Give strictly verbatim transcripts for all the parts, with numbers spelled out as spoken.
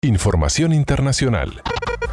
Información internacional.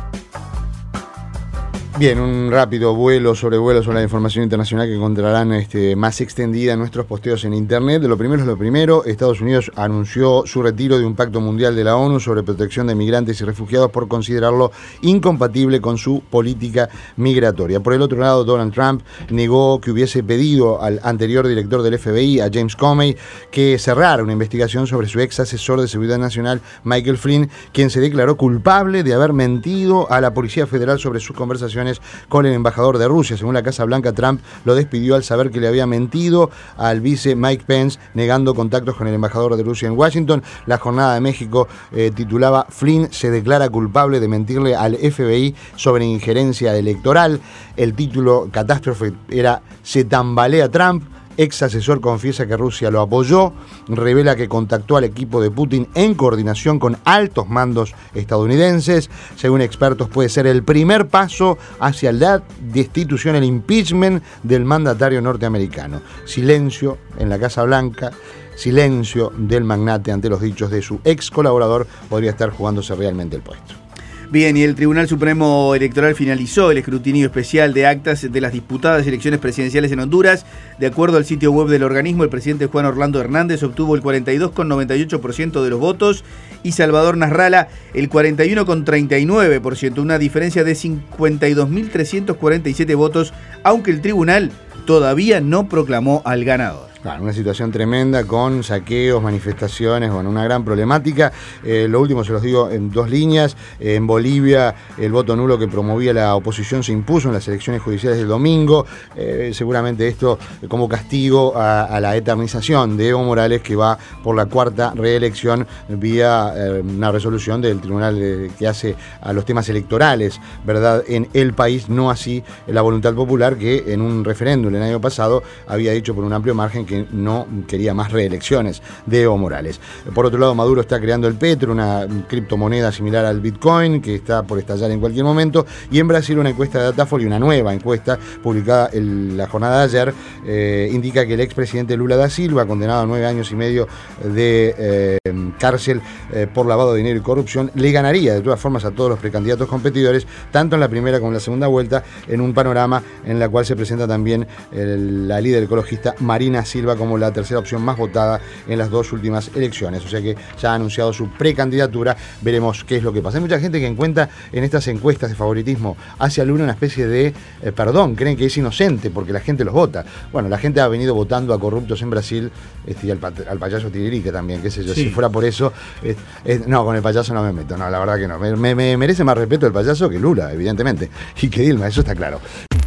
Bien, un rápido vuelo sobre vuelo sobre la información internacional que encontrarán este, más extendida en nuestros posteos en internet. Lo primero es lo primero, Estados Unidos anunció su retiro de un pacto mundial de la ONU sobre protección de migrantes y refugiados por considerarlo incompatible con su política migratoria. Por el otro lado, Donald Trump negó que hubiese pedido al anterior director del F B I, a James Comey, que cerrara una investigación sobre su ex asesor de seguridad nacional, Michael Flynn, quien se declaró culpable de haber mentido a la Policía Federal sobre sus conversaciones con el embajador de Rusia. Según la Casa Blanca, Trump lo despidió al saber que le había mentido al vice Mike Pence, negando contactos con el embajador de Rusia en Washington. La Jornada de México eh, titulaba "Flynn se declara culpable de mentirle al F B I sobre injerencia electoral". El título catástrofe era "Se tambalea Trump". Ex asesor confiesa que Rusia lo apoyó, revela que contactó al equipo de Putin en coordinación con altos mandos estadounidenses. Según expertos, puede ser el primer paso hacia la destitución, el impeachment del mandatario norteamericano. Silencio en la Casa Blanca, silencio del magnate ante los dichos de su ex colaborador. Podría estar jugándose realmente el puesto. Bien, y el Tribunal Supremo Electoral finalizó el escrutinio especial de actas de las disputadas elecciones presidenciales en Honduras. De acuerdo al sitio web del organismo, el presidente Juan Orlando Hernández obtuvo el cuarenta y dos coma noventa y ocho por ciento de los votos y Salvador Nasralla el cuarenta y uno coma treinta y nueve por ciento, una diferencia de cincuenta y dos mil trescientos cuarenta y siete votos, aunque el tribunal todavía no proclamó al ganador. Claro, una situación tremenda con saqueos, manifestaciones, bueno, una gran problemática. Eh, lo último se los digo en dos líneas. Eh, en Bolivia, el voto nulo que promovía la oposición se impuso en las elecciones judiciales del domingo. Eh, seguramente esto como castigo a, a la eternización de Evo Morales, que va por la cuarta reelección vía eh, una resolución del tribunal de, que hace a los temas electorales, ¿verdad?, en el país, no así la voluntad popular, que en un referéndum el año pasado había dicho por un amplio margen que no quería más reelecciones de Evo Morales. Por otro lado, Maduro está creando el Petro, una criptomoneda similar al Bitcoin, que está por estallar en cualquier momento. Y en Brasil, una encuesta de Datafolio, una nueva encuesta publicada en la jornada de ayer, eh, indica que el expresidente Lula da Silva, condenado a nueve años y medio de eh, cárcel eh, por lavado de dinero y corrupción, le ganaría de todas formas a todos los precandidatos competidores, tanto en la primera como en la segunda vuelta, en un panorama en la cual se presenta también el, la líder ecologista Marina Silva como la tercera opción más votada en las dos últimas elecciones. O sea que ya ha anunciado su precandidatura. Veremos qué es lo que pasa. Hay mucha gente que encuentra en estas encuestas de favoritismo hacia Lula una especie de eh, perdón, creen que es inocente porque la gente los vota. Bueno, la gente ha venido votando a corruptos en Brasil, este, y al, al payaso Tiririca también, qué sé yo. Sí. Si fuera por eso, eh, eh, no, con el payaso no me meto, no, la verdad que no. Me, me, me merece más respeto el payaso que Lula, evidentemente, y que Dilma, eso está claro.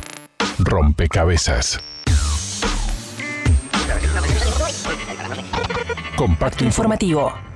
Rompecabezas. Compacto Informativo.